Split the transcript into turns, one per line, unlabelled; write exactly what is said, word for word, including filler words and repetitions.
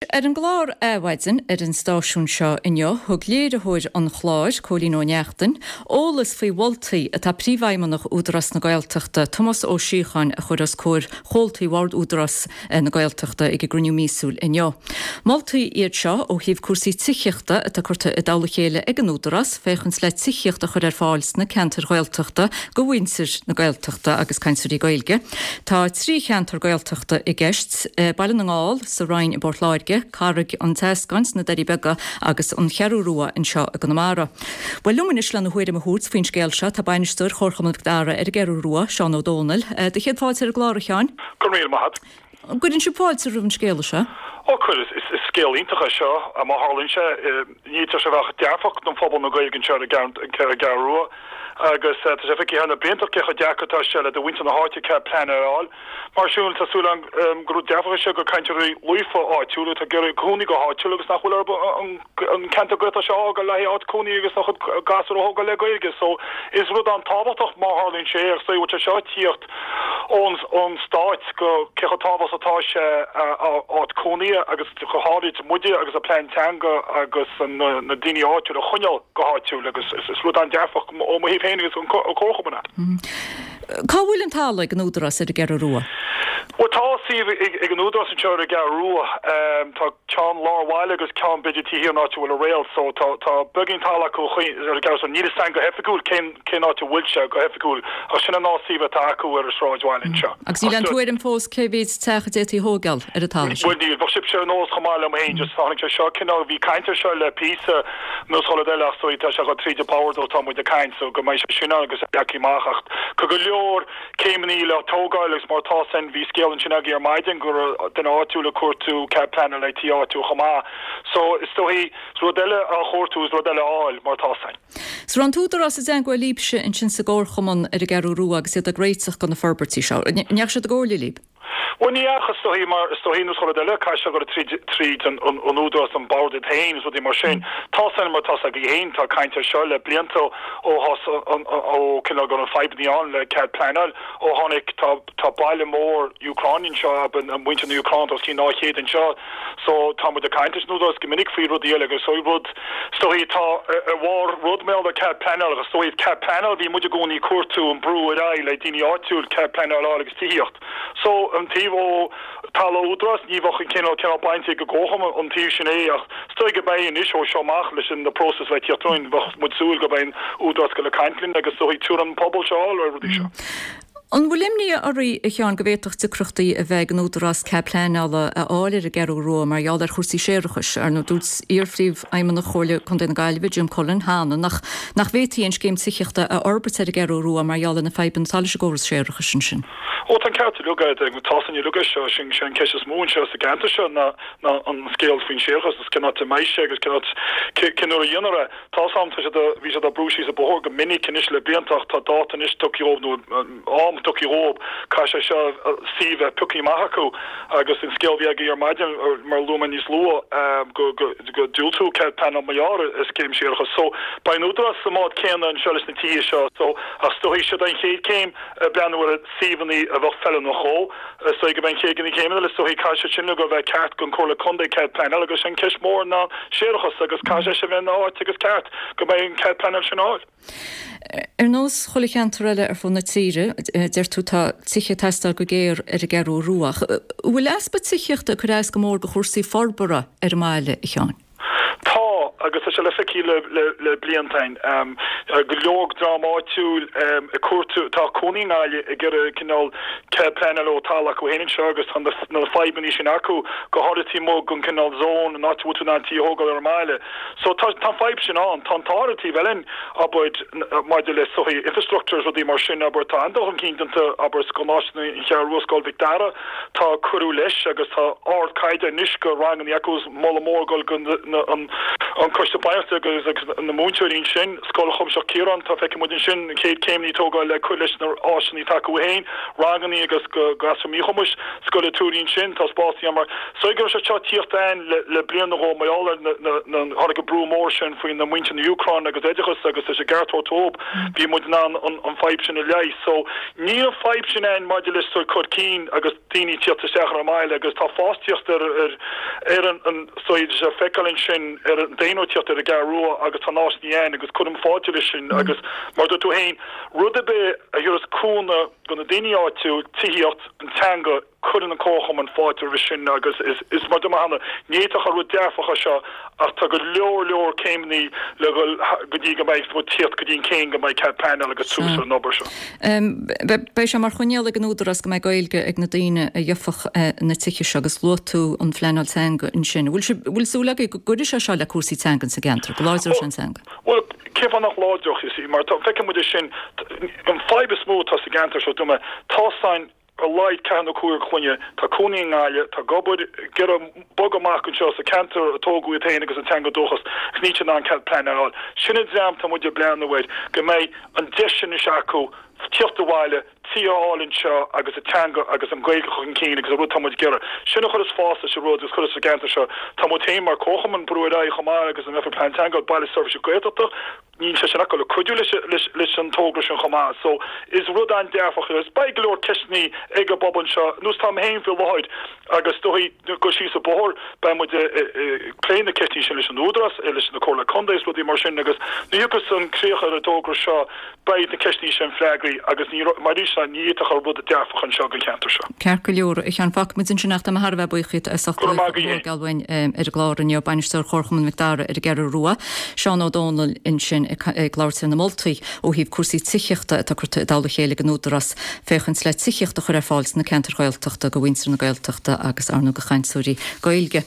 ar an glár áhaidin ar an stáisiún seo inniu, thug léad a thuir an chláir cólín ó neachtain, ólas faoi bholtaí atá príomhhaimneach údaras na Gaeltachta, Thomas Ó Síocháin a chur as cóir chomhaltaí bhard údaras na Gaeltachta ag gruniú mísúil inniu. Moltaí iad seo ó híomh cuasaí ticheachta atá chuirta i dála chéile ag an údaras, féchans le ticheachta chur ar fáils na ceantar Gaeltachta go bhaintir na Gaeltachta agus cainsirí Gaeilge. Tá trí cheantar Gaeltachta i gceist, bailin na ngáil sa Rhain i Bortláirge, Carrig an Tescans na Derry Bega agus an Chearú Rua in seo a Gonamara. Well lumin is le na huiir am húrt faoin scéil se tá bainisteoir chorchaman dara ar Gearú Rua, Seán O'Donnell. De chéad fáilte ar gláir cheáin?
Cornéil mahad.
Gudin si fáilte rúm scéil se?
O chur is is scéil íntacha seo a má hálinn se nítar se bhecha dearfach don phobal na Gaeilgean seo a Gearú Rua. agus tá sé fici hena bintach cecha deacatá se le do winter na háte ce plan áil. Marsúil tá súlan grú defa se go caiinteí luifa áitiúla a gur cúnig go háitiúla agus nach chuil an centa gota se ága le áit cúní agus nach gasar óga le Gaeilge, so is rud an tábhaach má hálinn sé ar sé bhte seo tíocht ón ón stáit go cecha tábhas atá se áit cúní agus go háid muide agus a plan teanga agus na daine áitiú a chuneal go háitiúla agus is rud an dearfach ó híh féingus an cóchabanna.
Cá bhfuil an tála ag an údaras ar a Gearú Rua?
Well, tá síh ag an údaras an seo a Gearú Rua, tá tean láhhaile agus cean bidetí hí náte bhfuil a réal, so tá buginn tála go chuí ar a Gearú níos san go heficúil cén náte bhfuil se go heficúil a sinna ná síh tá acu ar a sráidhhailinn seo.
Agus í le túir an fós céhhéad techa détí hógal ar a tála seo?
Bhfuil díl, bh sib se nós chamáil am hain, just tháinig se seo cinná bhí caiintear seo le písa nó choladéile so tá se go tríide power dó tá muid a caiin, so go mbeidh sinna agus eací máchacht. Go go leor céimení le tógáilegus mar tá san bhí scéal an sinna ar maidin gur den áitiúla cuatú ce plan le tí áitiú chamá. So is tó hí rodile a chóirtú is rodile áil mar tá san.
So an túdaras is an gfuil líbse in sin sa gcóchaman ar a Gearú Rua agus iad a gréitach gan na forbertí seo. Neach se a gcóirlí líb?
Well, ní achas sto hí mar sto hí nos choladile caiise go tríd an údaras an bardid hains rudí mar sin. Tá san mar tá a bhí hain tá caiintear seo le blianta ó has ó cinál go an feibní an le cead planal ó tháinig tá baile mór Ucráinin seo an an muinte na Ucrán os cí náchéad an seo, so tá mu a caiintear údaras go minic faoi rudí agus so rud sto hí tá a bhar rudméil a cead planal agus so hí cead planal bhí muide gcóí cuatú an brú a le daoine áitiúil cead planal agus tíocht. So an tíh ó tal údras níhach cin ce bainte go gocham an tí sin é ach stoi go bain is ó seoach leis in the process le tíoin bach muúil go bain údras go le caiintlinn agus so tú an pobl seáil ar rudí seo.
An bhfulimní arí a cheán go bhéach tucrochtaí a bheith an údaras ce pléála a áir a Gearú Rua mar geall ar chósaí séirechas ar nó dús íorfríomh aimime na chola chun den Gailbe Jim Cullen hána nach nach bhétaí an céim sicheachta a orbit ar a Gearú Rua mar geall na feiban tal se góras séirechas sin sin.
Ó tan ceirte lugaid ag tásan i lugas seo sin sin ceis mún seo sa ganta seo na an scéal faoin séirechas is cinná meise agus cinná cinú a dionara tásamta se bhí se a brúsí a bór go minic cinis le bliantach tá dátan is tuciíób nó am tuki rob kasha sha siva puki mahaku agus in scale via gear maidin or mar lumen is lo go go go dual two cat panel mayar is came share so by nudra samad ken and shalis na tia sha so a story should I came ban with seventy of a fellow no hole so I ben cake in the came so he kasha chinno go va cat gun corla conde cat panel agus and kish more na share agus kasha shaven no tigus cat go by cat panel shanal
Er nós cholichantarile ar fóna tíre, der tú tá tiche testar go géir ar a Gearú Ruach. Bhfuil espa ticheachta chu éis go mór go chósaí forbara ar máile i cheáin?
Tá agus se le fici le le bliantain um go leog dramáitiúil um a cuatú tá coningáile a gur cinál ce planal ó talach go héann seo agus an na feibaní sin acu go háirití mó gon cinál zón náúú ná tí hógal ar máile. So tá tá feib sin an tá táirití bhelinn abaid maidir le soí infrastructures rudí mar sin aber tá andach an cinnta aber sconáisna in chearúscoil Victara tá curú leis agus tá ard caiide níos go rang an acus molla mórgal gon an an costa bairte agus na múteín sin scoil chum se Kiran tá feice mu sin céad céimní tóga le chuiles nar áisinaí take héin raganí agus go gas míchomus scoile túrín sin tá spásí mar soigur se tíocht ein le blian go maiála na har go brúmór sin faoin na muinte na Ucrán agus éidirchas agus is se gertótóp bí mu an an feib sin lei so ní feib sin ein moduliste chud cín agus daoine tíocht seach a meile agus tá fástiocht ar ar an soid se fecalinn sin ar an déinotíocht ar a garrúa agus tá nás níhéin agus chum fáile sin agus mar do tú héin rudde be a thuras cúna gona daine áitiú tííocht an teanga chun an cócham an fáitir sin agus is is mar domanna néach a ru defacha seo ach tá go leor leor céimní le go dtí go méid fu tíocht go dtín céin go méid ce panel agus súsa nobar seo.
Bei se mar chuineal go údarras go méid gailge ag na daine a dheofach na tiiche agus lotú an fleanal teanga in sin. Bhfuil súla go goidir se seo le cuasí teangan sa gentra go láidir sin teanga.
Well céf annach láideoch is mar tá feice mu sin an fibe smó tá sa gentra seo dume tásáin a leid cean cuair chuine tá cúnaí ngáile tá gobud gur bog amach an seo sa cantar a tógu téine agus an teanga dóchas sníte an ce pleáil. Sinna exam tá muidir blean bhid go méid an deisian is acu tíochttaháile tíáin seo agus a teanga agus an gaige chun cíine agus a ru tamid gera. Sinna chud is fásta se rud is chud is a ganta seo tá mu téim mar cócham an brúidá chomá agus an mefa plan teanga bailile service goéachta ní se sin le chuú leis an tógra sin chomá. So is rud an defach is beigeúir ceisní ag a boban seo nús tá héin fi láid agus dóí go sí sa bór be mu léine cetí sin leis an údras e leis na cóla condéis bud í mar sin agus nugus an críocha a tógra seo beid na ceisní sin flegraí agus ní marí níach ar bud a defach an seo go cheantar seo.
Cear go leor ich an fac mit sin nach am Harbh buchit a galhain ar a glár an banisteir chorchaman Mcdara ar a gear ruá Seán O'Donnell in sin gláirte na moltaí ó híh cuasí tiíochta a dála chéile an údarras féchans le tiíochtta chu ar fáils na cantar gailteachta go bhhaintre na gailteachta agus arna go chaintúirí gailge.